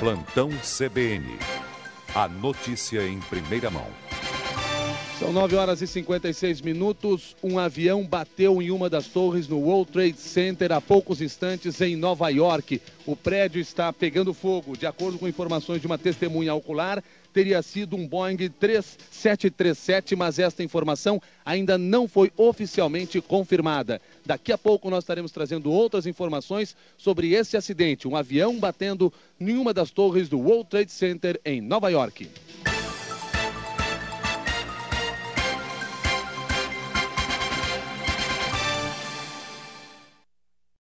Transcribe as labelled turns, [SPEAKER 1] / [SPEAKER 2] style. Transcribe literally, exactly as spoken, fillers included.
[SPEAKER 1] Plantão C B N. A notícia em primeira mão.
[SPEAKER 2] São nove horas e cinquenta e seis minutos. Um avião bateu em uma das torres no World Trade Center há poucos instantes em Nova York. O prédio está pegando fogo. De acordo com informações de uma testemunha ocular, teria sido um Boeing três sete três sete, mas esta informação ainda não foi oficialmente confirmada. Daqui a pouco nós estaremos trazendo outras informações sobre esse acidente. Um avião batendo em uma das torres do World Trade Center em Nova York.